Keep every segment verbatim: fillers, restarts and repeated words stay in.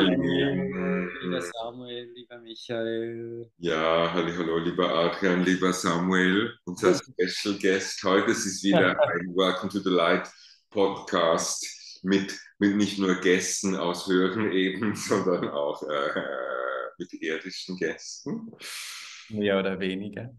Hallo, lieber Michael. Samuel, lieber Michael. Ja, halli, hallo, lieber Adrian, lieber Samuel, unser Special Guest heute. Es ist wieder ein Welcome to the Light Podcast mit, mit nicht nur Gästen aus höheren Ebenen, sondern auch äh, mit irdischen Gästen. Mehr oder weniger.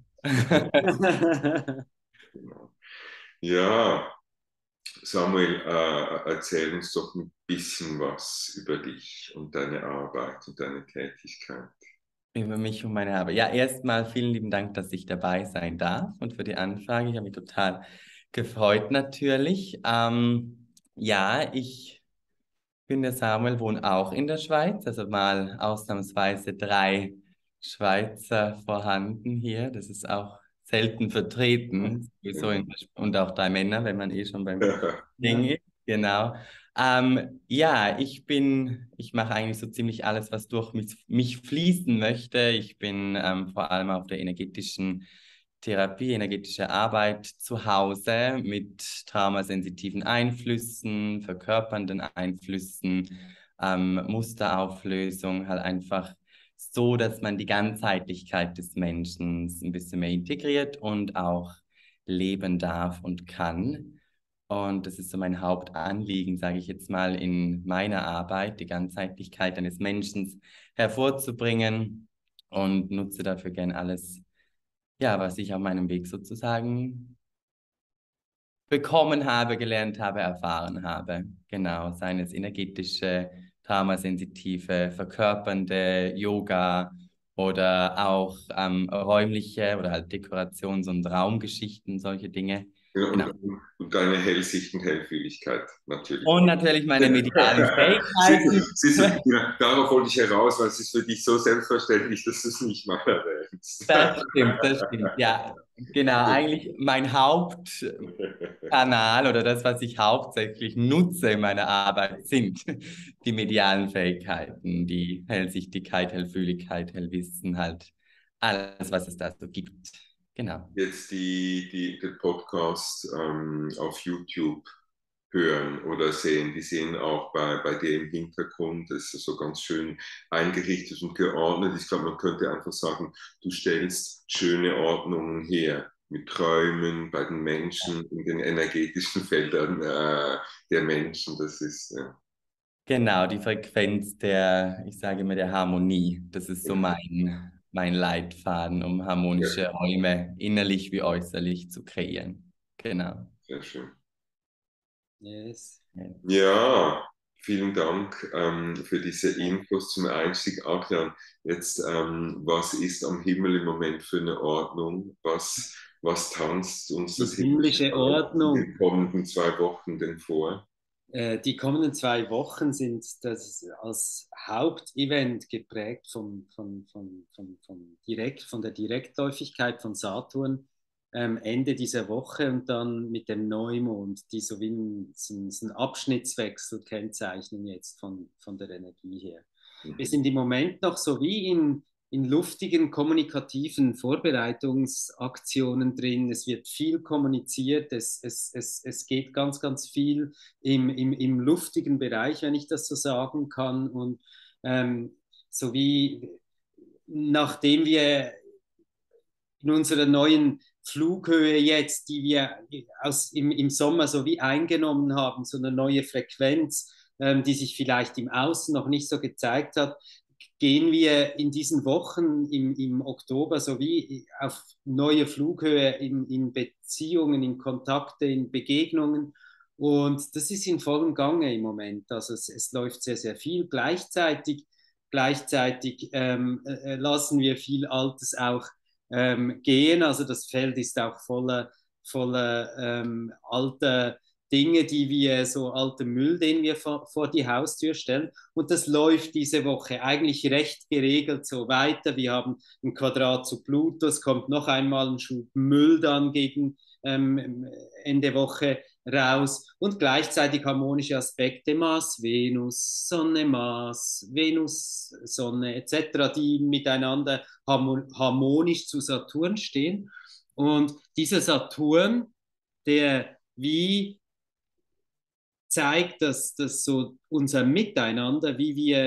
Genau. Ja, Samuel, äh, erzähl uns doch ein bisschen was über dich und deine Arbeit und deine Tätigkeit. Über mich und meine Arbeit. Ja, erstmal vielen lieben Dank, dass ich dabei sein darf und für die Anfrage. Ich habe mich total gefreut natürlich. Ähm, ja, ich bin der Samuel, wohne auch in der Schweiz, also mal ausnahmsweise drei Schweizer vorhanden hier. Das ist auch selten vertreten, sowieso in der Sch- und auch drei Männer, wenn man eh schon beim Ding Ja. ist. Genau. Ähm, ja, ich bin, ich mache eigentlich so ziemlich alles, was durch mich, mich fließen möchte. Ich bin ähm, vor allem auf der energetischen Therapie, energetische Arbeit zu Hause mit traumasensitiven Einflüssen, verkörpernden Einflüssen, ähm, Musterauflösung, halt einfach so, dass man die Ganzheitlichkeit des Menschen ein bisschen mehr integriert und auch leben darf und kann. Und das ist so mein Hauptanliegen, sage ich jetzt mal, in meiner Arbeit, die Ganzheitlichkeit eines Menschen hervorzubringen und nutze dafür gern alles, ja, was ich auf meinem Weg sozusagen bekommen habe, gelernt habe, erfahren habe. Genau, seien es energetische, traumasensitive, verkörpernde Yoga oder auch ähm, räumliche oder halt Dekorations- und Raumgeschichten, solche Dinge. Ja, Genau. und, und deine Hellsicht und Hellfühligkeit natürlich. Und natürlich meine medialen siehst du, Fähigkeiten. siehst du, ja, darauf wollte ich heraus, weil es ist für dich so selbstverständlich, dass du es nicht mal erwähnst. Das stimmt, das stimmt. Ja, genau. Eigentlich mein Hauptkanal oder das, was ich hauptsächlich nutze in meiner Arbeit, sind die medialen Fähigkeiten, die Hellsichtigkeit, Hellfühligkeit, Hellwissen, halt alles, was es da so gibt. Genau. Jetzt die, die, den Podcast ähm, auf YouTube hören oder sehen, die sehen auch bei, bei dir im Hintergrund, das ist so ganz schön eingerichtet und geordnet. Ich glaube, man könnte einfach sagen, du stellst schöne Ordnungen her mit Träumen bei den Menschen, in den energetischen Feldern äh, der Menschen. Das ist, ja. Genau, die Frequenz der, ich sage immer, der Harmonie. Das ist so mein, mein Leitfaden, um Ja, harmonische Räume innerlich wie äußerlich zu kreieren. Genau. sehr schön. Yes. Ja. Ja, vielen Dank ähm, für diese Infos zum Einstieg. Adrian, jetzt, ähm, was ist am Himmel im Moment für eine Ordnung? Was, was tanzt uns Die das himmlische himmlische Haus in Ordnung. den kommenden zwei Wochen denn vor? Äh, die kommenden zwei Wochen sind das als Hauptevent geprägt von, von, von, von, von, direkt, von der Direktläufigkeit von Saturn ähm, Ende dieser Woche und dann mit dem Neumond, die so wie ein, so ein, so ein Abschnittswechsel kennzeichnen jetzt von, von der Energie her. Wir Mhm. sind im Moment noch so wie in, in luftigen kommunikativen Vorbereitungsaktionen drin. Es wird viel kommuniziert, es, es, es, es geht ganz, ganz viel im, im, im luftigen Bereich, wenn ich das so sagen kann. Und ähm, so wie nachdem wir in unserer neuen Flughöhe jetzt, die wir aus, im, im Sommer so wie eingenommen haben, so eine neue Frequenz, ähm, die sich vielleicht im Außen noch nicht so gezeigt hat, gehen wir in diesen Wochen im, im Oktober sowie auf neue Flughöhe in, in Beziehungen, in Kontakte, in Begegnungen. Und das ist in vollem Gange im Moment. Also es, es läuft sehr, sehr viel. Gleichzeitig, gleichzeitig ähm, äh, lassen wir viel Altes auch ähm, gehen. Also das Feld ist auch voller, voller ähm, alter Dinge, die wir, so alter Müll, den wir vor, vor die Haustür stellen. Und das läuft diese Woche eigentlich recht geregelt so weiter. Wir haben ein Quadrat zu Pluto, es kommt noch einmal ein Schub Müll dann gegen ähm, Ende Woche raus und gleichzeitig harmonische Aspekte Mars, Venus, Sonne, Mars, Venus, Sonne et cetera, die miteinander harmonisch zu Saturn stehen. Und dieser Saturn, der wie zeigt, dass, dass so unser Miteinander, wie wir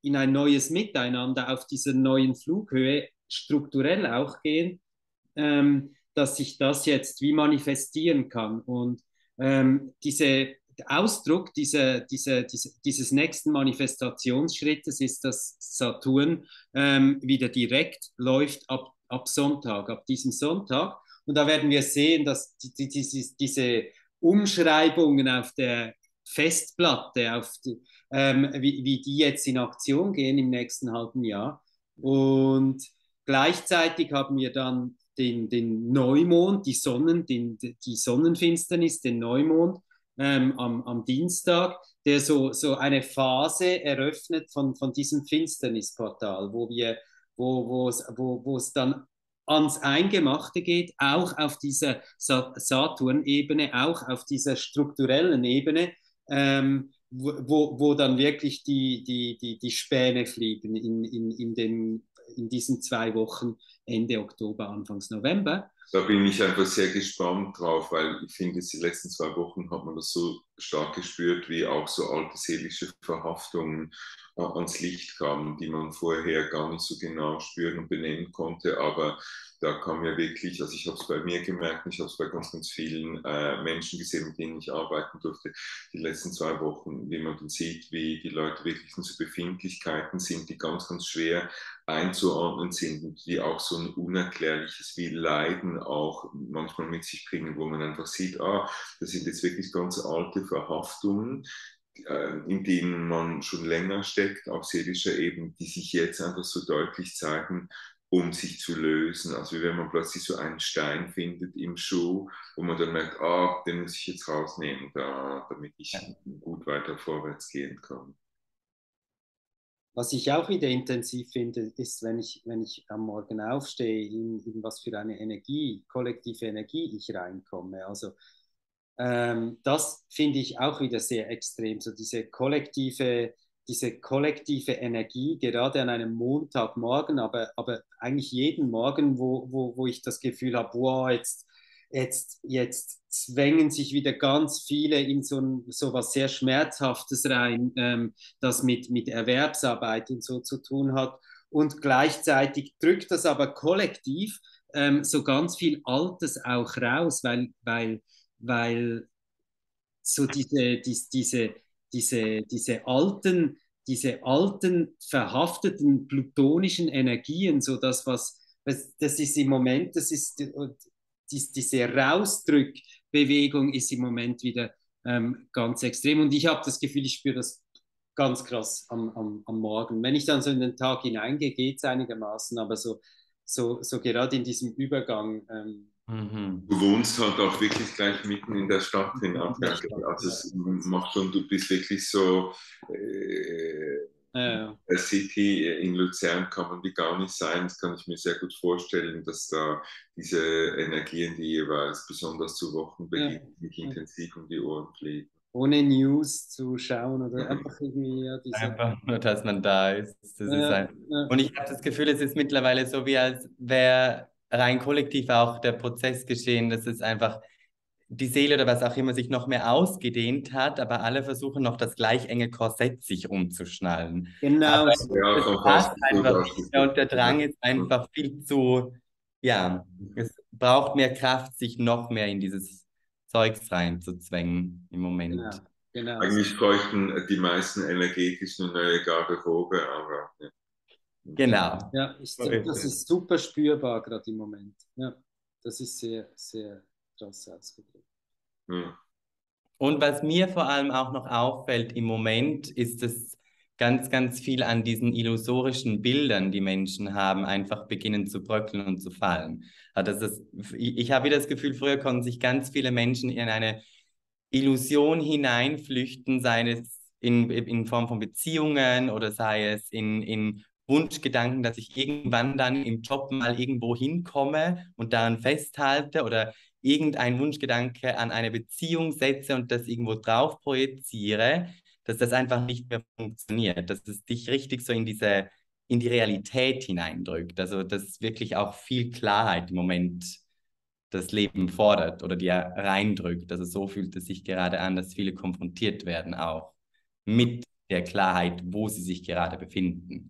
in ein neues Miteinander auf dieser neuen Flughöhe strukturell auch gehen, ähm, dass sich das jetzt wie manifestieren kann. Und ähm, diese Ausdruck diese, diese, diese, dieses nächsten Manifestationsschrittes ist, dass Saturn ähm, wieder direkt läuft ab, ab Sonntag, ab diesem Sonntag. Und da werden wir sehen, dass die, die, die, diese Umschreibungen auf der Festplatte, auf die, ähm, wie, wie die jetzt in Aktion gehen im nächsten halben Jahr. Und gleichzeitig haben wir dann den, den Neumond, die, Sonnen, den, die Sonnenfinsternis, den Neumond ähm, am, am Dienstag, der so, so eine Phase eröffnet von, von diesem Finsternisportal, wo wir, wo, wo, es, wo, wo es dann ans Eingemachte geht, auch auf dieser Saturn-Ebene, auch auf dieser strukturellen Ebene, ähm, wo, wo dann wirklich die, die, die, die Späne fliegen in, in, in, den, in diesen zwei Wochen, Ende Oktober, Anfangs November. Da bin ich einfach sehr gespannt drauf, weil ich finde, die letzten zwei Wochen hat man das so stark gespürt, wie auch so alte seelische Verhaftungen äh, ans Licht kamen, die man vorher gar nicht so genau spüren und benennen konnte. Aber da kam ja wirklich, also ich habe es bei mir gemerkt, ich habe es bei ganz, ganz vielen äh, Menschen gesehen, mit denen ich arbeiten durfte, die letzten zwei Wochen, wie man dann sieht, wie die Leute wirklich in so Befindlichkeiten sind, die ganz, ganz schwer einzuordnen sind und die auch so ein unerklärliches wie Leiden auch manchmal mit sich bringen, wo man einfach sieht, ah, das sind jetzt wirklich ganz alte Verhaftungen, in denen man schon länger steckt, auf seelischer Ebene, die sich jetzt einfach so deutlich zeigen, um sich zu lösen. Also wie wenn man plötzlich so einen Stein findet im Schuh, wo man dann merkt, ah, den muss ich jetzt rausnehmen, da, damit ich gut weiter vorwärts gehen kann. Was ich auch wieder intensiv finde, ist, wenn ich, wenn ich am Morgen aufstehe, in, in was für eine Energie, kollektive Energie ich reinkomme. Also ähm, das finde ich auch wieder sehr extrem, so diese kollektive, diese kollektive Energie, gerade an einem Montagmorgen, aber, aber eigentlich jeden Morgen, wo, wo, wo ich das Gefühl habe, wow, jetzt, jetzt, jetzt zwängen sich wieder ganz viele in so, ein, so was sehr Schmerzhaftes rein, ähm, das mit, mit Erwerbsarbeit und so zu tun hat. Und gleichzeitig drückt das aber kollektiv ähm, so ganz viel Altes auch raus, weil, weil, weil so diese, die, diese, diese, diese alten, diese alten verhafteten plutonischen Energien, so das, was, das ist im Moment, das ist die, diese Rausdrückbewegung ist im Moment wieder ähm, ganz extrem. Und ich habe das Gefühl, ich spüre das ganz krass am, am, am Morgen. Wenn ich dann so in den Tag hineingehe, geht es einigermaßen, aber so, so, so gerade in diesem Übergang. Ähm, mhm. Du wohnst halt auch wirklich gleich mitten in der Stadt in Aarberg. Also es macht schon, du bist wirklich so äh, ja. Der City in Luzern kann man wie gar nicht sein. Das kann ich mir sehr gut vorstellen, dass da diese Energien, die jeweils besonders zu Wochenbeginn ja. nicht intensiv um die Ohren fliegen. Ohne News zu schauen oder einfach irgendwie ja, diese... Einfach nur, dass man da ist. Das ja, ist ein... ja. Und ich habe das Gefühl, es ist mittlerweile so, wie als wäre rein kollektiv auch der Prozess geschehen, dass es einfach die Seele oder was auch immer sich noch mehr ausgedehnt hat, aber alle versuchen noch das gleich enge Korsett sich umzuschnallen. Genau. Aber ja, das passt einfach nicht mehr und der Drang ist einfach viel zu, ja, es braucht mehr Kraft, sich noch mehr in dieses Zeugs reinzuzwängen im Moment. Genau. Genau. Eigentlich bräuchten die meisten energetisch eine neue Garderobe, aber... Ja. Genau. Ja, ich, das ist super spürbar gerade im Moment. Ja, das ist sehr, sehr krass ausgedrückt. Hm. Und was mir vor allem auch noch auffällt im Moment, ist es ganz, ganz viel an diesen illusorischen Bildern, die Menschen haben, einfach beginnen zu bröckeln und zu fallen. Also das ist, ich, ich habe wieder das Gefühl, früher konnten sich ganz viele Menschen in eine Illusion hineinflüchten, sei es in, in Form von Beziehungen oder sei es in, in Wunschgedanken, dass ich irgendwann dann im Job mal irgendwo hinkomme und daran festhalte oder irgendein Wunschgedanke an eine Beziehung setze und das irgendwo drauf projiziere, dass das einfach nicht mehr funktioniert, dass es dich richtig so in diese, in die Realität hineindrückt. Also dass wirklich auch viel Klarheit im Moment das Leben fordert oder dir reindrückt. Also so fühlt es sich gerade an, dass viele konfrontiert werden auch mit der Klarheit, wo sie sich gerade befinden.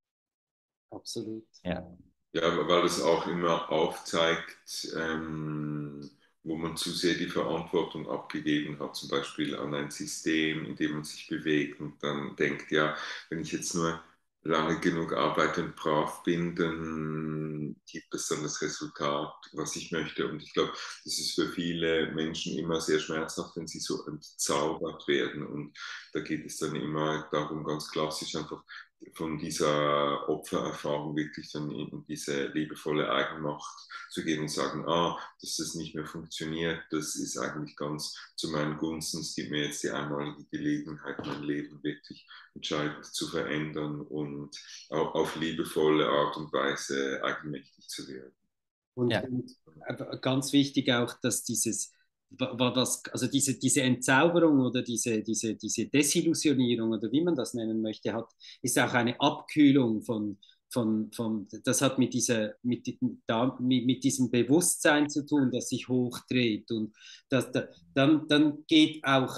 Absolut. Ja. Ja, weil es auch immer aufzeigt, ähm, wo man zu sehr die Verantwortung abgegeben hat, zum Beispiel an ein System, in dem man sich bewegt und dann denkt, ja, wenn ich jetzt nur lange genug arbeite und brav bin, dann gibt es dann das Resultat, was ich möchte. Und ich glaube, das ist für viele Menschen immer sehr schmerzhaft, wenn sie so entzaubert werden. Und da geht es dann immer darum, ganz klassisch einfach von dieser Opfererfahrung wirklich dann in diese liebevolle Eigenmacht zu gehen und sagen, ah, dass das nicht mehr funktioniert, das ist eigentlich ganz zu meinen Gunsten, es gibt mir jetzt die einmalige Gelegenheit, mein Leben wirklich entscheidend zu verändern und auch auf liebevolle Art und Weise eigenmächtig zu werden. Und, Ja. und ganz wichtig auch, dass dieses, was, also diese, diese Entzauberung oder diese, diese, diese Desillusionierung oder wie man das nennen möchte, hat, ist auch eine Abkühlung von, von, von das hat mit, dieser, mit, mit, mit diesem Bewusstsein zu tun, das sich hochdreht. Und das, dann, dann geht auch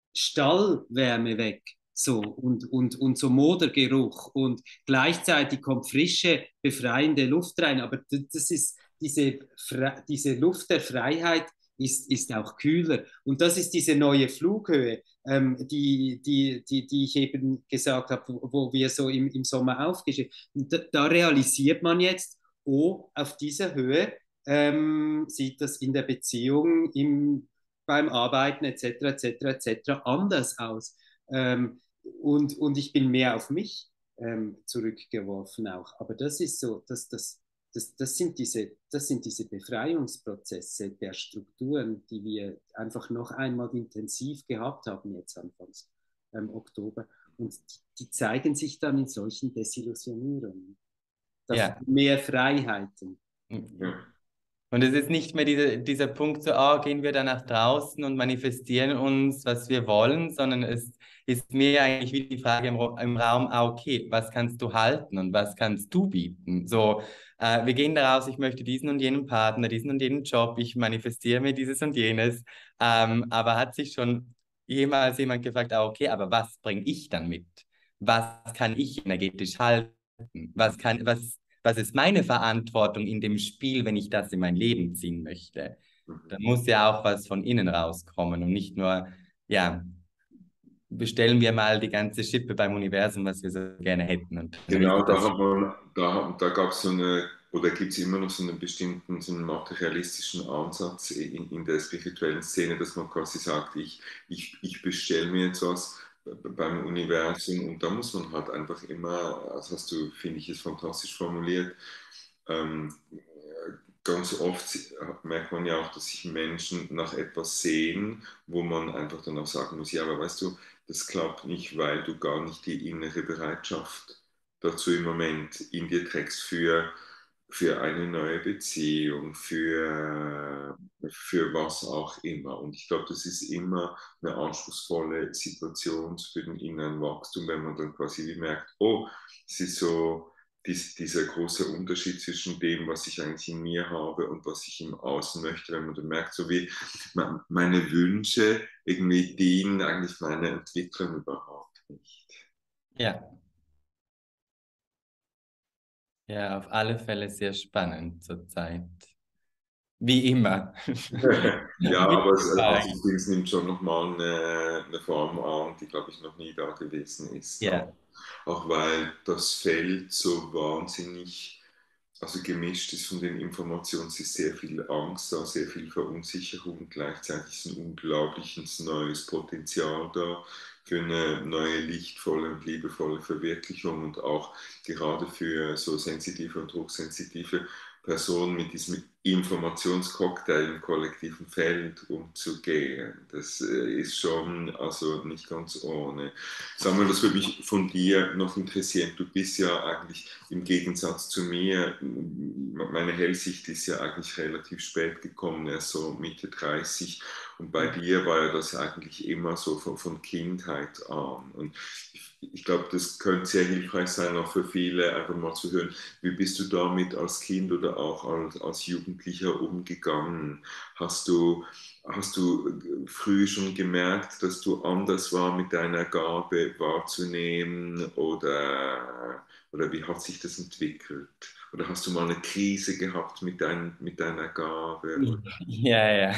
Stallwärme weg. So, und, und, und so Modergeruch und gleichzeitig kommt frische, befreiende Luft rein. Aber das ist diese, diese Luft der Freiheit ist, ist auch kühler. Und das ist diese neue Flughöhe, ähm, die, die, die, die ich eben gesagt habe, wo, wo wir so im, im Sommer aufgestiegen sind. Da, da realisiert man jetzt, oh, auf dieser Höhe ähm, sieht das in der Beziehung, im, beim Arbeiten et cetera et cetera et cetera anders aus. Ähm, und, und ich bin mehr auf mich ähm, zurückgeworfen auch. Aber das ist so, dass das, das, das, sind diese, das sind diese Befreiungsprozesse der Strukturen, die wir einfach noch einmal intensiv gehabt haben jetzt Anfangs ähm, Oktober. Und die, die zeigen sich dann in solchen Desillusionierungen. Ja. Mehr Freiheiten. Ja. Und es ist nicht mehr diese, dieser Punkt so, oh, gehen wir da nach draußen und manifestieren uns, was wir wollen, sondern es ist mehr eigentlich wie die Frage im, im Raum, ah, okay, was kannst du halten und was kannst du bieten? So, äh, wir gehen da raus, ich möchte diesen und jenen Partner, diesen und jenen Job, ich manifestiere mir dieses und jenes. Ähm, aber hat sich schon jemals jemand gefragt, ah, okay, aber was bringe ich dann mit? Was kann ich energetisch halten? Was kann, was Was ist meine Verantwortung in dem Spiel, wenn ich das in mein Leben ziehen möchte? Da muss ja auch was von innen rauskommen und nicht nur, ja, bestellen wir mal die ganze Schippe beim Universum, was wir so gerne hätten. Und genau, da, hat man, da, da gab es so eine, oder gibt es immer noch so einen bestimmten, so einen materialistischen Ansatz in, in der spirituellen Szene, dass man quasi sagt, ich, ich, ich bestelle mir jetzt was beim Universum und da muss man halt einfach immer, das hast du, finde ich, ist fantastisch formuliert, ähm, ganz oft merkt man ja auch, dass sich Menschen nach etwas sehen, wo man einfach dann auch sagen muss, ja, aber weißt du, das klappt nicht, weil du gar nicht die innere Bereitschaft dazu im Moment in dir trägst für, für eine neue Beziehung, für, für was auch immer. Und ich glaube, das ist immer eine anspruchsvolle Situation für den inneren Wachstum, wenn man dann quasi wie merkt, oh, es ist so dies, dieser große Unterschied zwischen dem, was ich eigentlich in mir habe und was ich im Außen möchte, wenn man dann merkt, so wie meine Wünsche irgendwie dienen eigentlich meiner Entwicklung überhaupt nicht. Ja. Ja, auf alle Fälle sehr spannend zurzeit. Wie immer. Ja, aber es, also, es nimmt schon nochmal eine, eine Form an, die, glaube ich, noch nie da gewesen ist. Ja. Auch weil das Feld so wahnsinnig, also gemischt ist von den Informationen, es ist sehr viel Angst da, sehr viel Verunsicherung, gleichzeitig ist ein unglaubliches neues Potenzial da für eine neue, lichtvolle und liebevolle Verwirklichung und auch gerade für so sensitive und hochsensitive Personen mit diesem Informationscocktail im kollektiven Feld umzugehen. Das ist schon also nicht ganz ohne. Samuel, das würde mich von dir noch interessieren. Du bist ja eigentlich im Gegensatz zu mir, meine Hellsicht ist ja eigentlich relativ spät gekommen, erst so Mitte dreißig. Und bei dir war ja das eigentlich immer so von, von Kindheit an. Und ich, ich glaube, das könnte sehr hilfreich sein, auch für viele, einfach mal zu hören, wie bist du damit als Kind oder auch als, als Jugendlicher Jugendlicher umgegangen? Hast du, hast du früh schon gemerkt, dass du anders war mit deiner Gabe wahrzunehmen oder, oder wie hat sich das entwickelt? Oder hast du mal eine Krise gehabt mit, dein, mit deiner Gabe? Ja, ja.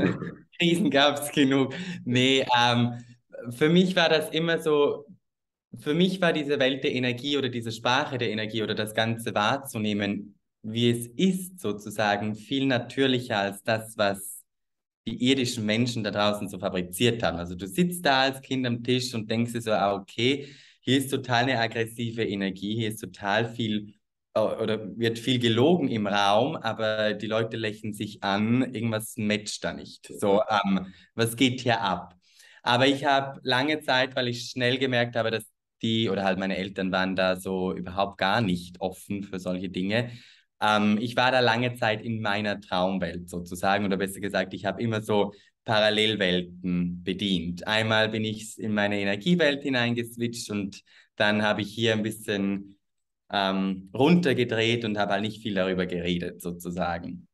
Krisen gab es genug. Nee, ähm, für mich war das immer so, für mich war diese Welt der Energie oder diese Sprache der Energie oder das Ganze wahrzunehmen, wie es ist, sozusagen, viel natürlicher als das, was die irdischen Menschen da draußen so fabriziert haben. Also du sitzt da als Kind am Tisch und denkst dir so, ah, okay, hier ist total eine aggressive Energie, hier ist total viel äh, oder wird viel gelogen im Raum, aber die Leute lächeln sich an, irgendwas matcht da nicht. So, ähm, was geht hier ab? Aber ich habe lange Zeit, weil ich schnell gemerkt habe, dass die oder halt meine Eltern waren da so überhaupt gar nicht offen für solche Dinge. Ähm, ich war da lange Zeit in meiner Traumwelt sozusagen, oder besser gesagt, ich habe immer so Parallelwelten bedient. Einmal bin ich in meine Energiewelt hineingeswitcht und dann habe ich hier ein bisschen ähm, runtergedreht und habe halt nicht viel darüber geredet sozusagen.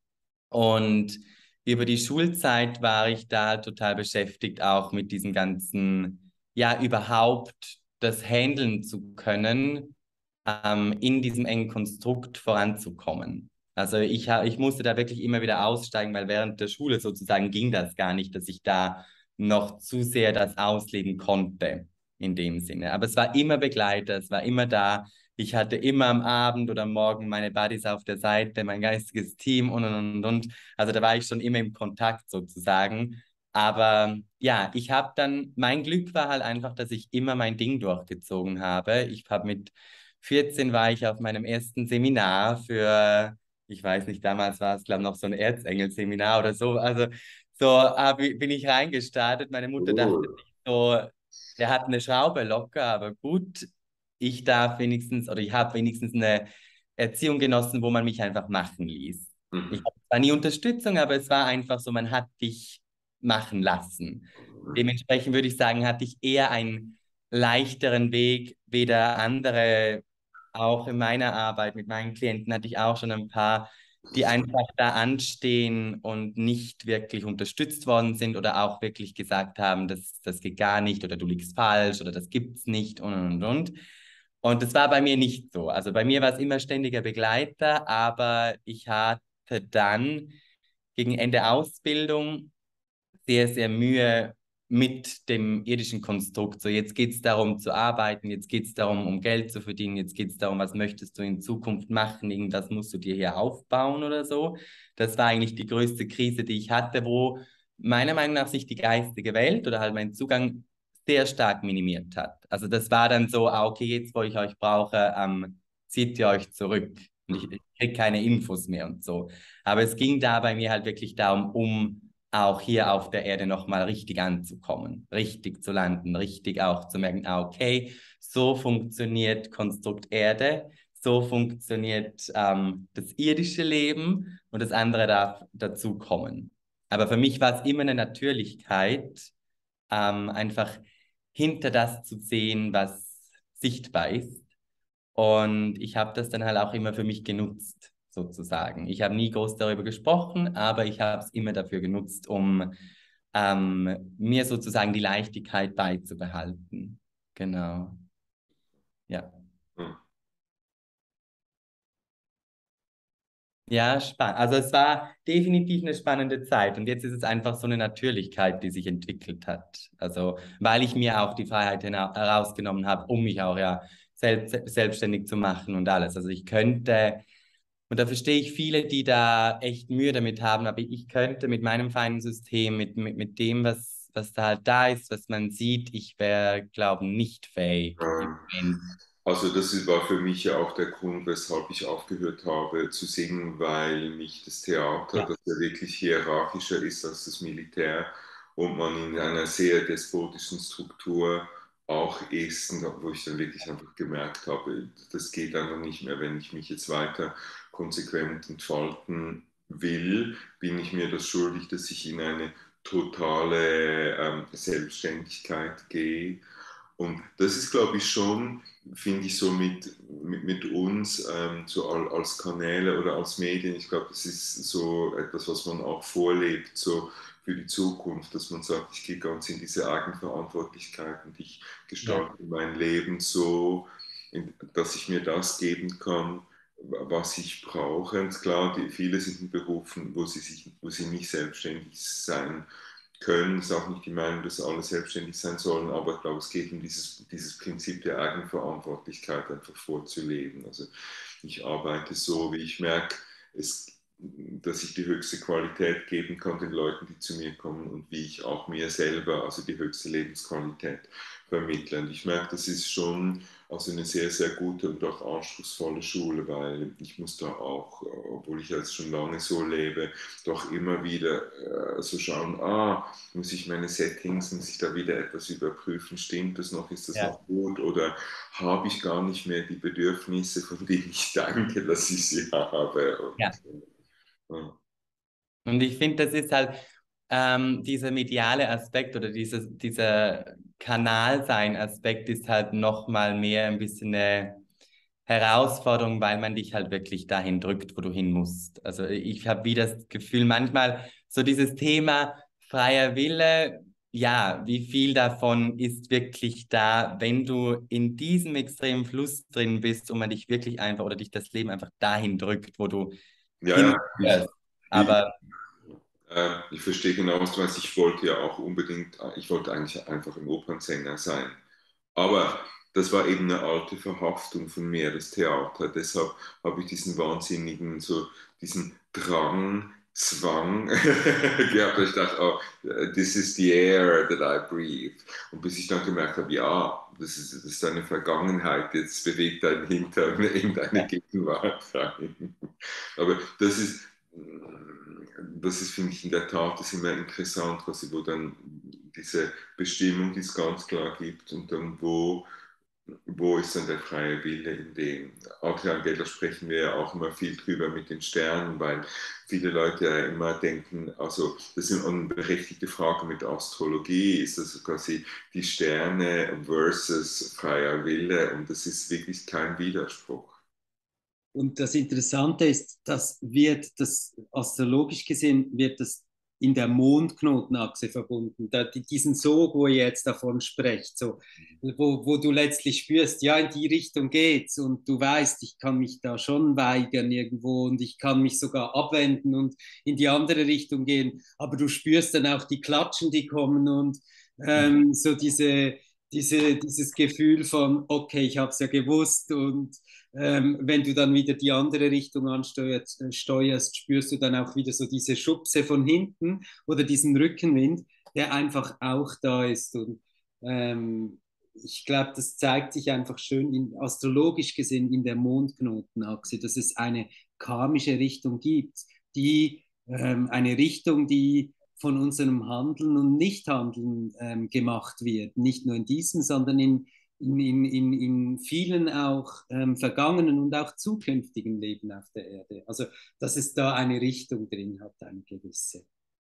Und über die Schulzeit war ich da total beschäftigt, auch mit diesem ganzen, ja, überhaupt das handeln zu können, ähm, in diesem engen Konstrukt voranzukommen. Also ich, ha- ich musste da wirklich immer wieder aussteigen, weil während der Schule sozusagen ging das gar nicht, dass ich da noch zu sehr das ausleben konnte in dem Sinne. Aber es war immer Begleiter, es war immer da. Ich hatte immer am Abend oder am Morgen meine Buddies auf der Seite, mein geistiges Team und, und, und, und. Also da war ich schon immer im Kontakt sozusagen. Aber ja, ich habe dann, mein Glück war halt einfach, dass ich immer mein Ding durchgezogen habe. Ich habe mit vierzehn war ich auf meinem ersten Seminar für, ich weiß nicht, damals war es, glaube ich, noch so ein Erzengel-Seminar oder so. Also so hab, bin ich reingestartet. Meine Mutter dachte Cool. sich so, der hat eine Schraube locker, aber gut, ich darf wenigstens oder ich habe wenigstens eine Erziehung genossen, wo man mich einfach machen ließ. Ich Mhm. habe zwar nie Unterstützung, aber es war einfach so, man hat dich machen lassen. Dementsprechend würde ich sagen, hatte ich eher einen leichteren Weg, weder andere, auch in meiner Arbeit mit meinen Klienten hatte ich auch schon ein paar, die einfach da anstehen und nicht wirklich unterstützt worden sind oder auch wirklich gesagt haben, das, das geht gar nicht oder du liegst falsch oder das gibt's nicht und und und. Und das war bei mir nicht so. Also bei mir war es immer ständiger Begleiter, aber ich hatte dann gegen Ende Ausbildung sehr, sehr Mühe mit dem irdischen Konstrukt. So, jetzt geht es darum zu arbeiten, jetzt geht es darum, um Geld zu verdienen, jetzt geht es darum, was möchtest du in Zukunft machen, irgendwas musst du dir hier aufbauen oder so. Das war eigentlich die größte Krise, die ich hatte, wo meiner Meinung nach sich die geistige Welt oder halt mein Zugang sehr stark minimiert hat. Also das war dann so, ah, okay, jetzt wo ich euch brauche, ähm, zieht ihr euch zurück. Und ich, ich kriege keine Infos mehr und so. Aber es ging da bei mir halt wirklich darum, um auch hier auf der Erde nochmal richtig anzukommen, richtig zu landen, richtig auch zu merken, ah, okay, so funktioniert Konstrukt Erde, so funktioniert ähm, das irdische Leben und das andere darf dazukommen. Aber für mich war es immer eine Natürlichkeit, ähm, einfach hinter das zu sehen, was sichtbar ist. Und ich habe das dann halt auch immer für mich genutzt, sozusagen. Ich habe nie groß darüber gesprochen, aber ich habe es immer dafür genutzt, um ähm, mir sozusagen die Leichtigkeit beizubehalten. Genau. Ja. Mhm. Ja, spannend. Also es war definitiv eine spannende Zeit und jetzt ist es einfach so eine Natürlichkeit, die sich entwickelt hat. Also weil ich mir auch die Freiheit hera- herausgenommen habe, um mich auch ja selbst, selbstständig zu machen und alles. Also ich könnte, und da verstehe ich viele, die da echt Mühe damit haben, aber ich könnte mit meinem feinen System, mit, mit, mit dem, was, was da halt da ist, was man sieht, ich wäre, glaube ich, nicht fähig im Ähm, Moment. Also das war für mich ja auch der Grund, weshalb ich aufgehört habe zu singen, weil mich das Theater, Ja. das ja wirklich hierarchischer ist als das Militär und man in einer sehr despotischen Struktur auch ist, und wo ich dann wirklich einfach gemerkt habe, das geht einfach nicht mehr, wenn ich mich jetzt weiter konsequent entfalten will, bin ich mir das schuldig, dass ich in eine totale ähm, Selbstständigkeit gehe. Und das ist, glaube ich, schon, finde ich, so mit, mit, mit uns, ähm, so als Kanäle oder als Medien, ich glaube, das ist so etwas, was man auch vorlebt, so für die Zukunft, dass man sagt, ich gehe ganz in diese Eigenverantwortlichkeit und ich Ja. gestalte mein Leben so, dass ich mir das geben kann, was ich brauche. Und klar, die, viele sind in Berufen, wo sie, sich, wo sie nicht selbstständig sein können. Es ist auch nicht die Meinung, dass alle selbstständig sein sollen, aber ich glaube, es geht um dieses, dieses Prinzip der Eigenverantwortlichkeit einfach vorzuleben. Also ich arbeite so, wie ich merke, es, dass ich die höchste Qualität geben kann den Leuten, die zu mir kommen und wie ich auch mir selber, also die höchste Lebensqualität vermittle. Und ich merke, das ist schon also eine sehr, sehr gute und auch anspruchsvolle Schule, weil ich muss da auch, obwohl ich jetzt schon lange so lebe, doch immer wieder äh, so schauen, ah, muss ich meine Settings, muss ich da wieder etwas überprüfen, stimmt das noch, ist das Ja. noch gut oder habe ich gar nicht mehr die Bedürfnisse, von denen ich denke, dass ich sie habe. Und, Ja. ja. Und ich finde, das ist halt ähm, dieser mediale Aspekt oder dieses, dieser Kanalsein-Aspekt ist halt nochmal mehr ein bisschen eine Herausforderung, weil man dich halt wirklich dahin drückt, wo du hin musst. Also ich habe wieder das Gefühl, manchmal so dieses Thema freier Wille, ja, wie viel davon ist wirklich da, wenn du in diesem extremen Fluss drin bist und man dich wirklich einfach oder dich das Leben einfach dahin drückt, wo du Ja, hin ja, ich, musst. Aber äh, ich verstehe genau, was du meinst. Ich wollte ja auch unbedingt, ich wollte eigentlich einfach ein Opernsänger sein. Aber das war eben eine alte Verhaftung von mir, das Theater. Deshalb habe ich diesen wahnsinnigen, so diesen Drang, Zwang gehabt. Ich dachte, oh, this is the air that I breathe. Und bis ich dann gemerkt habe, ja, das ist, das ist deine Vergangenheit, jetzt bewegt dein Hintern in deine Gegenwart rein. Aber das ist, das ist, finde ich, in der Tat das ist immer interessant, quasi, wo dann diese Bestimmung, die es ganz klar gibt und dann wo, wo ist dann der freie Wille in dem. Adrian Geller sprechen wir ja auch immer viel drüber mit den Sternen, weil viele Leute ja immer denken, also das ist eine berechtigte Frage mit Astrologie, ist das quasi die Sterne versus freier Wille und das ist wirklich kein Widerspruch. Und das Interessante ist, das wird das astrologisch gesehen wird das in der Mondknotenachse verbunden. Da, diesen Sog, wo ihr jetzt davon sprecht, so, wo, wo du letztlich spürst, ja, in die Richtung geht's und du weißt, ich kann mich da schon weigern irgendwo und ich kann mich sogar abwenden und in die andere Richtung gehen, aber du spürst dann auch die Klatschen, die kommen und ähm, so diese, diese, dieses Gefühl von, okay, ich habe es ja gewusst und ähm, wenn du dann wieder die andere Richtung ansteuerst, äh, steuerst, spürst du dann auch wieder so diese Schubse von hinten oder diesen Rückenwind, der einfach auch da ist. Und ähm, ich glaube, das zeigt sich einfach schön in, astrologisch gesehen in der Mondknotenachse, dass es eine karmische Richtung gibt, die ähm, eine Richtung, die von unserem Handeln und Nichthandeln ähm, gemacht wird. Nicht nur in diesem, sondern in, in, in, in, in vielen auch ähm, vergangenen und auch zukünftigen Leben auf der Erde. Also, dass es da eine Richtung drin hat, eine gewisse.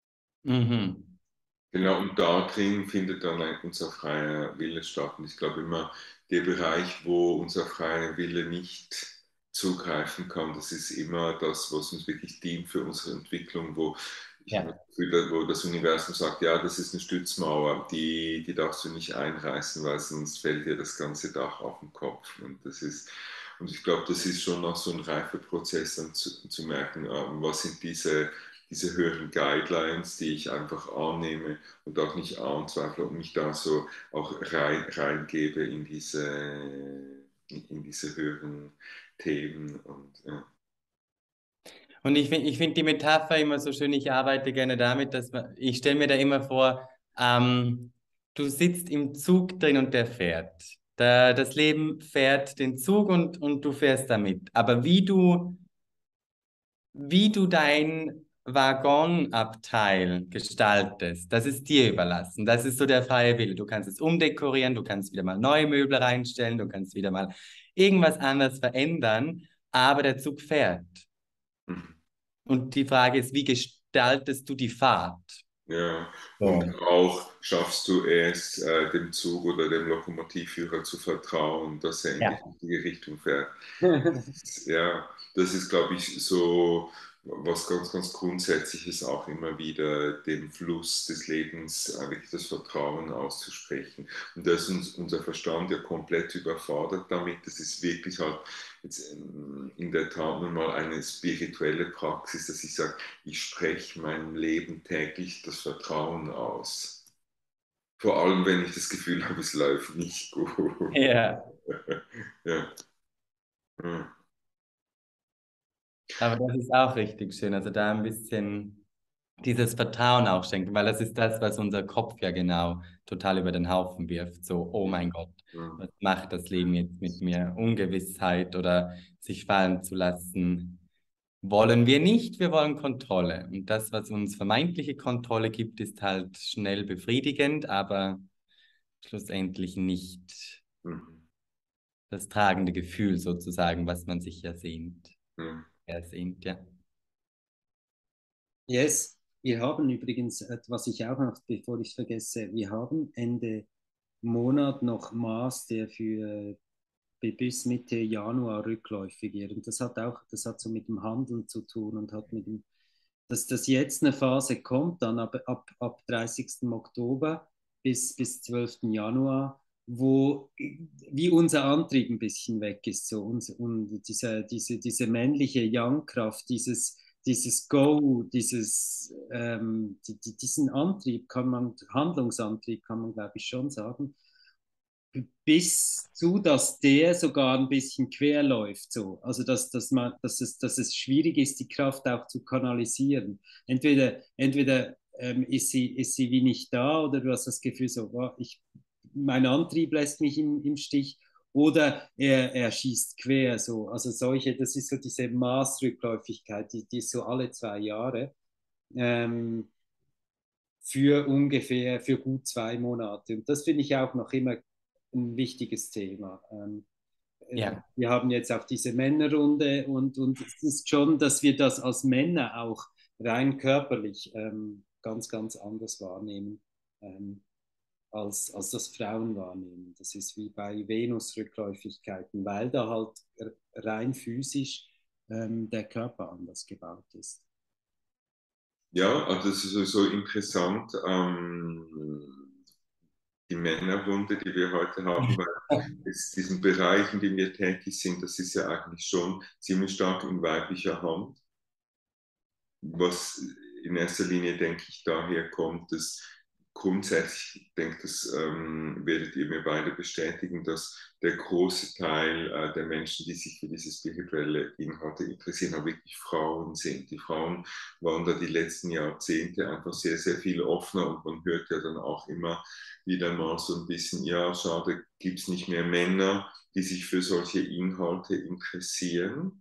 mhm. Genau, und da drin findet dann unser freier Wille statt. Und ich glaube immer, der Bereich, wo unser freier Wille nicht zugreifen kann, das ist immer das, was uns wirklich dient für unsere Entwicklung, wo ich Ja. habe das Gefühl, wo das Universum sagt, ja, das ist eine Stützmauer, die, die darfst du nicht einreißen, weil sonst fällt dir das ganze Dach auf den Kopf. Und das ist, und ich glaube, das ist schon noch so ein reifer Prozess, dann zu, zu merken, was sind diese diese höheren Guidelines, die ich einfach annehme und auch nicht anzweifle und mich da so auch rein, reingebe in diese, in diese höheren Themen. Und, ja. Und ich finde ich find die Metapher immer so schön, ich arbeite gerne damit, dass man, ich stelle mir da immer vor, ähm, du sitzt im Zug drin und der fährt. Da, das Leben fährt den Zug und, und du fährst damit. Aber wie du, wie du dein Waggonabteil gestaltest, das ist dir überlassen. Das ist so der freie Wille. Du kannst es umdekorieren, du kannst wieder mal neue Möbel reinstellen, du kannst wieder mal irgendwas anderes verändern, aber der Zug fährt. Mhm. Und die Frage ist, wie gestaltest du die Fahrt? Ja, und So. auch schaffst du es, äh, dem Zug oder dem Lokomotivführer zu vertrauen, dass er in die Ja. richtige Richtung fährt. Ja, das ist, glaube ich, so was ganz, ganz Grundsätzliches auch immer wieder, dem Fluss des Lebens äh, wirklich das Vertrauen auszusprechen. Und da ist uns, unser Verstand ja komplett überfordert damit. Das ist wirklich halt jetzt in, in der Tat nun mal eine spirituelle Praxis, dass ich sage, ich spreche meinem Leben täglich das Vertrauen aus. Vor allem, wenn ich das Gefühl habe, es läuft nicht gut. Ja. Ja. Ja. Aber das ist auch richtig schön. Also da ein bisschen dieses Vertrauen auch schenken, weil das ist das, was unser Kopf ja genau total über den Haufen wirft. So, oh mein Gott, Ja. was macht das Leben jetzt mit mir? Ungewissheit oder sich fallen zu lassen. Wollen wir nicht, wir wollen Kontrolle. Und das, was uns vermeintliche Kontrolle gibt, ist halt schnell befriedigend, aber schlussendlich nicht Mhm. das tragende Gefühl sozusagen, was man sich ja sehnt. Ja. Ersehnt, ja. Yes, wir haben übrigens, äh, was ich auch noch, bevor ich es vergesse, wir haben Ende Monat noch Maß, der für äh, bis Mitte Januar rückläufig wird. Und das hat auch, das hat so mit dem Handeln zu tun und hat mit dem, dass das jetzt eine Phase kommt, dann ab, ab, ab dreißigsten Oktober bis, bis zwölften Januar, wo wie unser Antrieb ein bisschen weg ist. So, und, und diese, diese, diese männliche Yang-Kraft, dieses, dieses Go, dieses, ähm, die, die, diesen Antrieb kann man, Handlungsantrieb kann man, glaube ich, schon sagen, bis zu, dass der sogar ein bisschen quer läuft. So. Also dass, dass, man, dass, es, dass es schwierig ist, die Kraft auch zu kanalisieren. Entweder, entweder ähm, ist, sie, ist sie wie nicht da oder du hast das Gefühl, so, wow, ich, mein Antrieb lässt mich im, im Stich. Oder er, er schießt quer. So. Also solche, das ist so diese Maßrückläufigkeit, die, die ist so alle zwei Jahre. Ähm, für ungefähr, für gut zwei Monate. Und das finde ich auch noch immer ein wichtiges Thema. Ähm, äh, Ja. wir haben jetzt auch diese Männerrunde und, und es ist schon, dass wir das als Männer auch rein körperlich ähm, ganz, ganz anders wahrnehmen, ähm, als, als das Frauen wahrnehmen. Das ist wie bei Venusrückläufigkeiten, weil da halt rein physisch ähm, der Körper anders gebaut ist. Ja, also das ist sowieso interessant, ähm, die Männerrunde, die wir heute haben, weil es, diesen Bereich, in dem wir tätig sind, das ist ja eigentlich schon ziemlich stark in weiblicher Hand. Was in erster Linie, denke ich, daher kommt, dass grundsätzlich, ich denke, das ähm, werdet ihr mir beide bestätigen, dass der große Teil äh, der Menschen, die sich für diese spirituelle Inhalte interessieren, auch wirklich Frauen sind. Die Frauen waren da die letzten Jahrzehnte einfach sehr, sehr viel offener und man hört ja dann auch immer wieder mal so ein bisschen, ja, schade, gibt es nicht mehr Männer, die sich für solche Inhalte interessieren.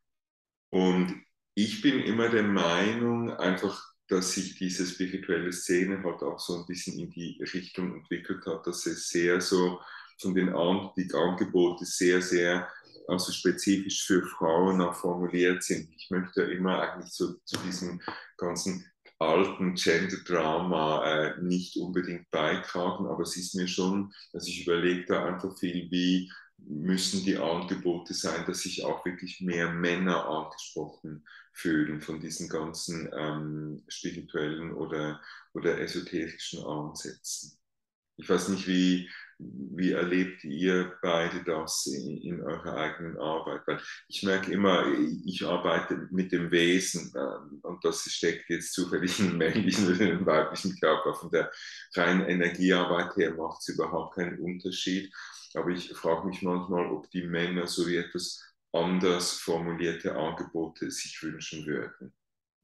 Und ich bin immer der Meinung, einfach, dass sich diese spirituelle Szene halt auch so ein bisschen in die Richtung entwickelt hat, dass es sehr so von den An die Angebote sehr, sehr also spezifisch für Frauen auch formuliert sind. Ich möchte immer eigentlich so zu diesem ganzen alten Gender-Drama äh, nicht unbedingt beitragen, aber es ist mir schon, dass ich überlege da einfach viel, wie müssen die Angebote sein, dass sich auch wirklich mehr Männer angesprochen fühlen von diesen ganzen ähm, spirituellen oder, oder esoterischen Ansätzen. Ich weiß nicht, wie, wie erlebt ihr beide das in, in eurer eigenen Arbeit? Weil ich merke immer, ich arbeite mit dem Wesen äh, und das steckt jetzt zufällig in den männlichen oder in den weiblichen Körper. Von der reinen Energiearbeit her macht es überhaupt keinen Unterschied. Aber ich frage mich manchmal, ob die Männer so wie etwas anders formulierte Angebote sich wünschen würden.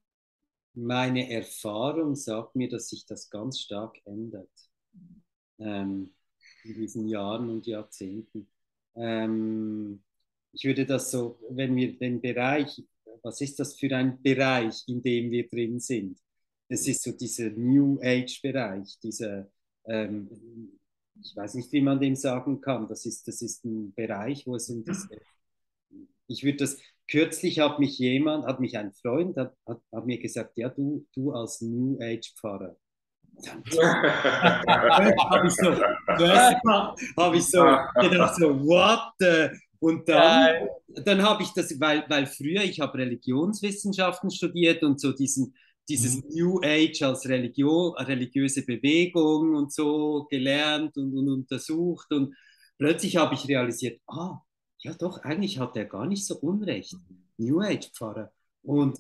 Meine Erfahrung sagt mir, dass sich das ganz stark ändert ähm, in diesen Jahren und Jahrzehnten. Ähm, ich würde das so, wenn wir den Bereich, was ist das für ein Bereich, in dem wir drin sind? Es ist so dieser New Age-Bereich, dieser, ähm, ich weiß nicht, wie man dem sagen kann, das ist, das ist ein Bereich, wo es um das, ich würde das, kürzlich hat mich jemand, hat mich ein Freund, hat, hat, hat mir gesagt, ja, du, du als New Age-Pfarrer, Dann habe ich so, habe ich so gedacht, so, what the? Und dann, Geil. dann habe ich das, weil, weil früher, ich habe Religionswissenschaften studiert und so diesen, dieses Mhm. New Age als Religion, religiöse Bewegung und so gelernt und, und untersucht. Und plötzlich habe ich realisiert, ah, ja doch, eigentlich hat er gar nicht so Unrecht. New Age-Pfarrer. Und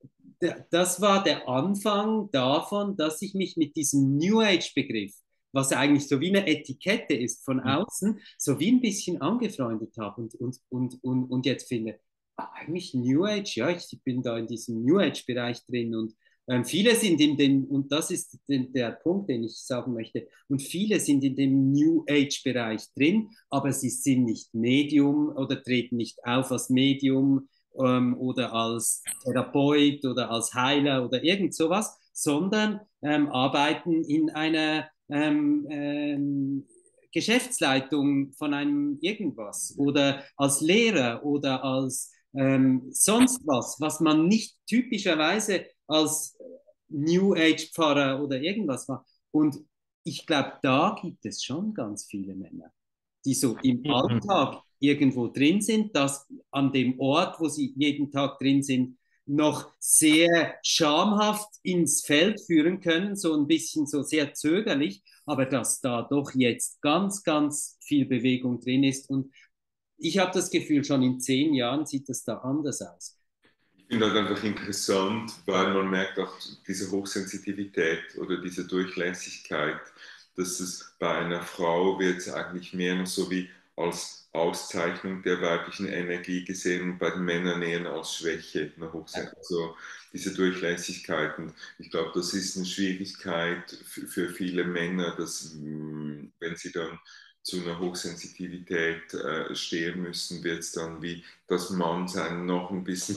das war der Anfang davon, dass ich mich mit diesem New Age-Begriff, was eigentlich so wie eine Etikette ist von außen, so wie ein bisschen angefreundet habe und, und, und, und, und jetzt finde, ah, eigentlich New Age, ja, ich bin da in diesem New Age-Bereich drin und ähm, viele sind in dem, und das ist den, der Punkt, den ich sagen möchte, und viele sind in dem New Age-Bereich drin, aber sie sind nicht Medium oder treten nicht auf als Medium ähm, oder als Therapeut oder als Heiler oder irgend sowas, sondern ähm, arbeiten in einer ähm, ähm, Geschäftsleitung von einem irgendwas oder als Lehrer oder als ähm, sonst was, was man nicht typischerweise als New Age Pfarrer oder irgendwas war. Und ich glaube, da gibt es schon ganz viele Männer, die so im Mhm. Alltag irgendwo drin sind, dass an dem Ort, wo sie jeden Tag drin sind, noch sehr schamhaft ins Feld führen können, so ein bisschen so sehr zögerlich, aber dass da doch jetzt ganz, ganz viel Bewegung drin ist. Und ich habe das Gefühl, schon in zehn Jahren sieht das da anders aus. Ich finde das einfach interessant, weil man merkt auch diese Hochsensitivität oder diese Durchlässigkeit, dass es bei einer Frau wird es eigentlich mehr noch so wie als Auszeichnung der weiblichen Energie gesehen und bei den Männern eher als Schwäche, eine Hochsen also diese Durchlässigkeit. Und ich glaube, das ist eine Schwierigkeit für, für viele Männer, dass wenn sie dann zu einer Hochsensitivität äh, stehen müssen, wird es dann wie das Mannsein noch ein bisschen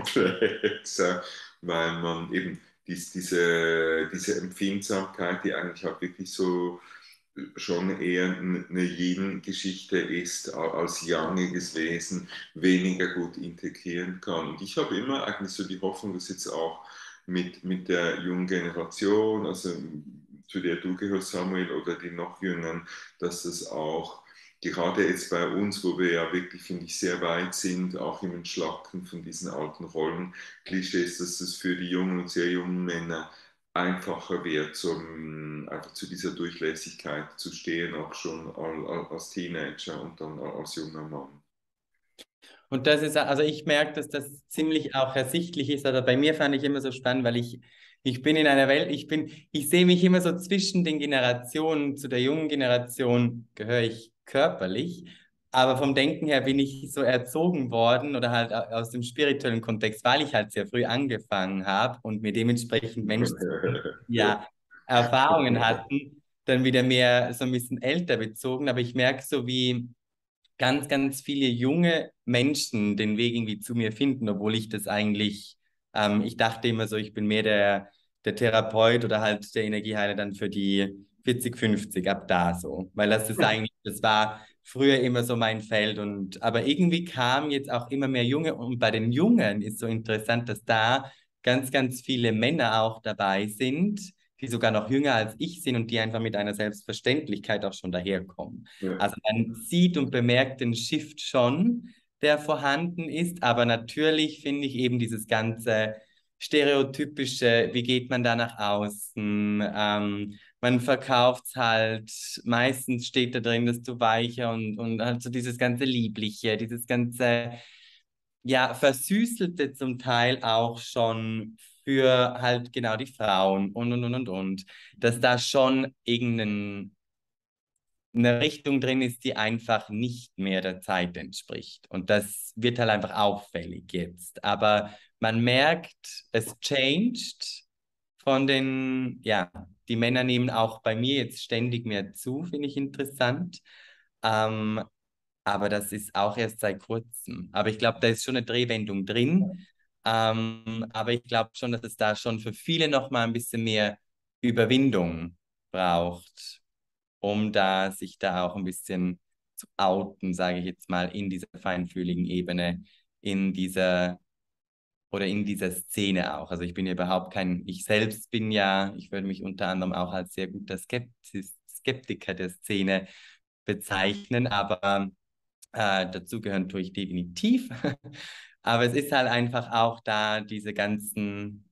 komplexer, weil man eben dies, diese, diese Empfindsamkeit, die eigentlich auch wirklich so schon eher eine Yin-Geschichte ist, als yangiges Wesen weniger gut integrieren kann. Und ich habe immer eigentlich so die Hoffnung, dass jetzt auch mit, mit der jungen Generation, also zu der du gehörst, Samuel, oder die noch Jüngeren, dass es auch gerade jetzt bei uns, wo wir ja wirklich, finde ich, sehr weit sind, auch im Entschlacken von diesen alten Rollenklischees, dass es für die jungen und sehr jungen Männer einfacher wird, zum, einfach zu dieser Durchlässigkeit zu stehen, auch schon als Teenager und dann als junger Mann. Und das ist, also ich merke, dass das ziemlich auch ersichtlich ist. Also bei mir fand ich immer so spannend, weil ich, ich bin in einer Welt, ich bin, ich sehe mich immer so zwischen den Generationen. Zu der jungen Generation gehöre ich körperlich, aber vom Denken her bin ich so erzogen worden oder halt aus dem spirituellen Kontext, weil ich halt sehr früh angefangen habe und mir dementsprechend Menschen, ja, Erfahrungen hatten, dann wieder mehr so ein bisschen älter bezogen. Aber ich merke so, wie ganz, ganz viele junge Menschen den Weg irgendwie zu mir finden, obwohl ich das eigentlich, ähm, ich dachte immer so, ich bin mehr der, der Therapeut oder halt der Energieheiler dann für die vierzig, fünfzig, ab da so. Weil das ist eigentlich, das war früher immer so mein Feld und, aber irgendwie kamen jetzt auch immer mehr Junge und bei den Jungen ist so interessant, dass da ganz, ganz viele Männer auch dabei sind, die sogar noch jünger als ich sind und die einfach mit einer Selbstverständlichkeit auch schon daherkommen. Ja. Also man sieht und bemerkt den Shift schon, der vorhanden ist, aber natürlich finde ich eben dieses ganze stereotypische, wie geht man da nach außen, ähm, man verkauft es halt, meistens steht da drin, dass du weicher und, und halt so dieses ganze Liebliche, dieses ganze, ja, Versüßelte zum Teil auch schon für halt genau die Frauen und, und, und, und, und, dass da schon irgendein eine Richtung drin ist, die einfach nicht mehr der Zeit entspricht. Und das wird halt einfach auffällig jetzt. Aber man merkt, es changed von den, ja, die Männer nehmen auch bei mir jetzt ständig mehr zu, finde ich interessant. Ähm, aber das ist auch erst seit kurzem. Aber ich glaube, da ist schon eine Drehwendung drin. Ähm, aber ich glaube schon, dass es da schon für viele noch mal ein bisschen mehr Überwindung braucht, um da sich da auch ein bisschen zu outen, sage ich jetzt mal, in dieser feinfühligen Ebene, in dieser oder in dieser Szene auch. Also ich bin ja überhaupt kein, ich selbst bin ja, ich würde mich unter anderem auch als sehr guter Skeptis, Skeptiker der Szene bezeichnen, aber äh, dazugehören tue ich definitiv. Aber es ist halt einfach auch da diese ganzen,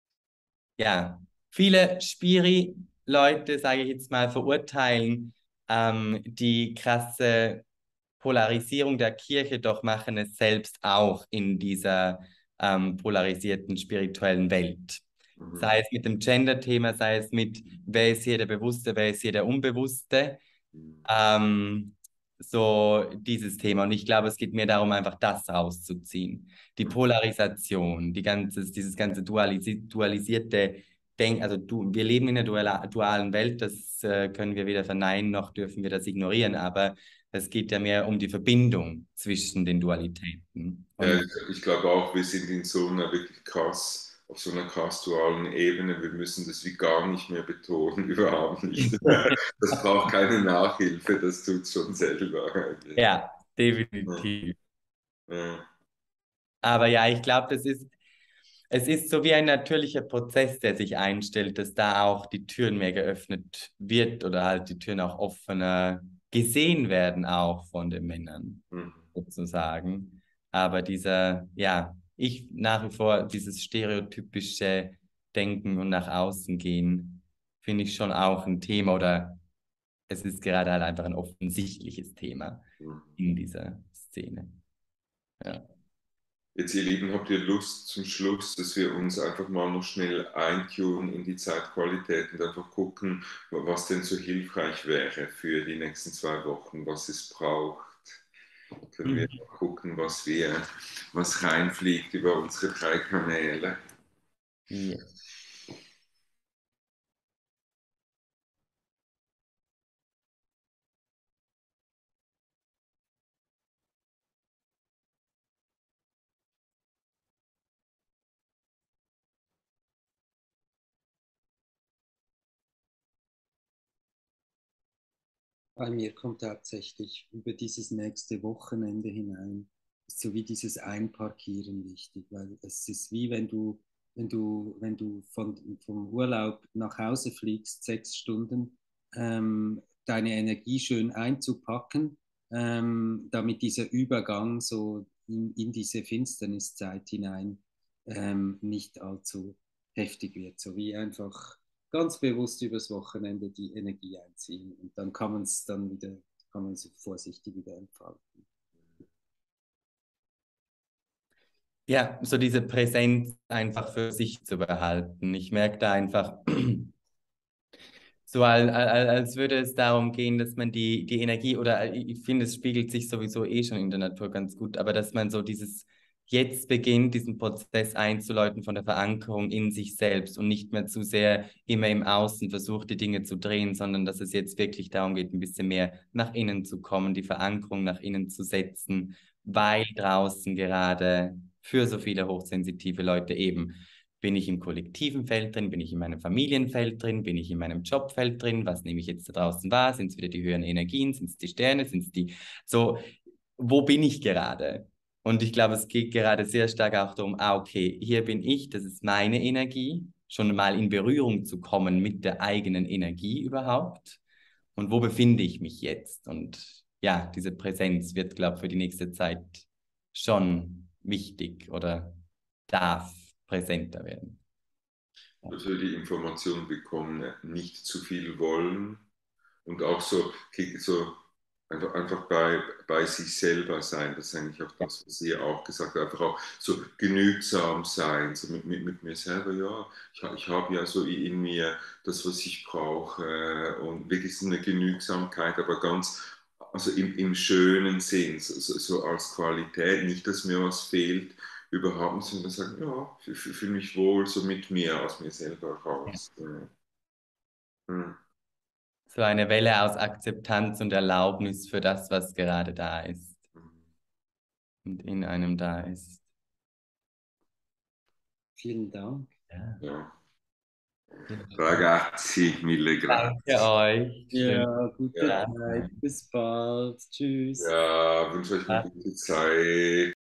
ja, viele Spiri-Leute, sage ich jetzt mal, verurteilen ähm, die krasse Polarisierung der Kirche, doch machen es selbst auch in dieser ähm, polarisierten spirituellen Welt. Mhm. Sei es mit dem Gender-Thema, sei es mit, wer ist hier der Bewusste, wer ist hier der Unbewusste. Mhm. Ähm, so dieses Thema. Und ich glaube, es geht mir darum, einfach das rauszuziehen. Die Polarisation, die ganze, dieses ganze dualisi dualisierte Denken. Also du, wir leben in einer duala, dualen Welt, das äh, können wir weder verneinen, noch dürfen wir das ignorieren. Aber es geht ja mehr um die Verbindung zwischen den Dualitäten. Ja, Und ich, ich glaube auch, wir sind in so einer wirklich krass, auf so einer krass dualen Ebene. Wir müssen das wie gar nicht mehr betonen, überhaupt nicht. Das braucht keine Nachhilfe, das tut es schon selber. Eigentlich. ja, Ja. definitiv. Ja. Aber ja, ich glaube, das ist, es ist so wie ein natürlicher Prozess, der sich einstellt, dass da auch die Türen mehr geöffnet wird oder halt die Türen auch offener gesehen werden, auch von den Männern, Mhm. sozusagen. Aber dieser, ja, ich nach wie vor dieses stereotypische Denken und nach außen gehen, finde ich schon auch ein Thema oder es ist gerade halt einfach ein offensichtliches Thema Mhm. in dieser Szene. Ja. Jetzt, ihr Lieben, habt ihr Lust zum Schluss, dass wir uns einfach mal noch schnell eintunen in die Zeitqualität und einfach gucken, was denn so hilfreich wäre für die nächsten zwei Wochen, was es braucht. Können wir mal gucken, was wir, was reinfliegt über unsere drei Kanäle. Ja. Bei mir kommt hauptsächlich über dieses nächste Wochenende hinein, ist so wie dieses Einparkieren wichtig, weil es ist wie wenn du, wenn du, wenn du von, vom Urlaub nach Hause fliegst, sechs Stunden, ähm, deine Energie schön einzupacken, ähm, damit dieser Übergang so in, in diese Finsterniszeit hinein ähm, nicht allzu heftig wird, so wie einfach ganz bewusst übers Wochenende die Energie einziehen und dann kann man es dann wieder, kann man es vorsichtig wieder entfalten. Ja, so diese Präsenz einfach für sich zu behalten. Ich merke da einfach, so als, als würde es darum gehen, dass man die, die Energie, oder ich finde, es spiegelt sich sowieso eh schon in der Natur ganz gut, aber dass man so dieses jetzt beginnt, diesen Prozess einzuläuten von der Verankerung in sich selbst und nicht mehr zu sehr immer im Außen versucht, die Dinge zu drehen, sondern dass es jetzt wirklich darum geht, ein bisschen mehr nach innen zu kommen, die Verankerung nach innen zu setzen, weil draußen gerade für so viele hochsensitive Leute eben bin ich im kollektiven Feld drin? Bin ich in meinem Familienfeld drin? Bin ich in meinem Jobfeld drin? Was nehme ich jetzt da draußen wahr? Sind es wieder die höheren Energien? Sind es die Sterne? Sind es die... So, wo bin ich gerade? Und ich glaube, es geht gerade sehr stark auch darum, ah, okay, hier bin ich, das ist meine Energie, schon mal in Berührung zu kommen mit der eigenen Energie überhaupt. Und wo befinde ich mich jetzt? Und ja, diese Präsenz wird, glaube ich, für die nächste Zeit schon wichtig oder darf präsenter werden. Dass wir die Information bekommen, nicht zu viel wollen und auch so, so einfach, einfach bei, bei sich selber sein. Das ist eigentlich auch das, was ihr auch gesagt habt. Einfach auch so genügsam sein, so mit, mit, mit mir selber. Ja, ich, ich habe ja so in mir das, was ich brauche und wirklich so eine Genügsamkeit, aber ganz, also im, im schönen Sinn, so, so als Qualität, nicht, dass mir was fehlt, überhaupt nicht, sondern sagen, ja, ich fühle mich wohl so mit mir, aus mir selber raus. Ja. Hm. So eine Welle aus Akzeptanz und Erlaubnis für das, was gerade da ist und in einem da ist. Vielen Dank. Ja. Ja. Ragazzi, mille grazie. Danke euch. Schön. Ja, gute Ja. Zeit. Bis bald. Tschüss. Ja, wünsche euch eine gute Zeit.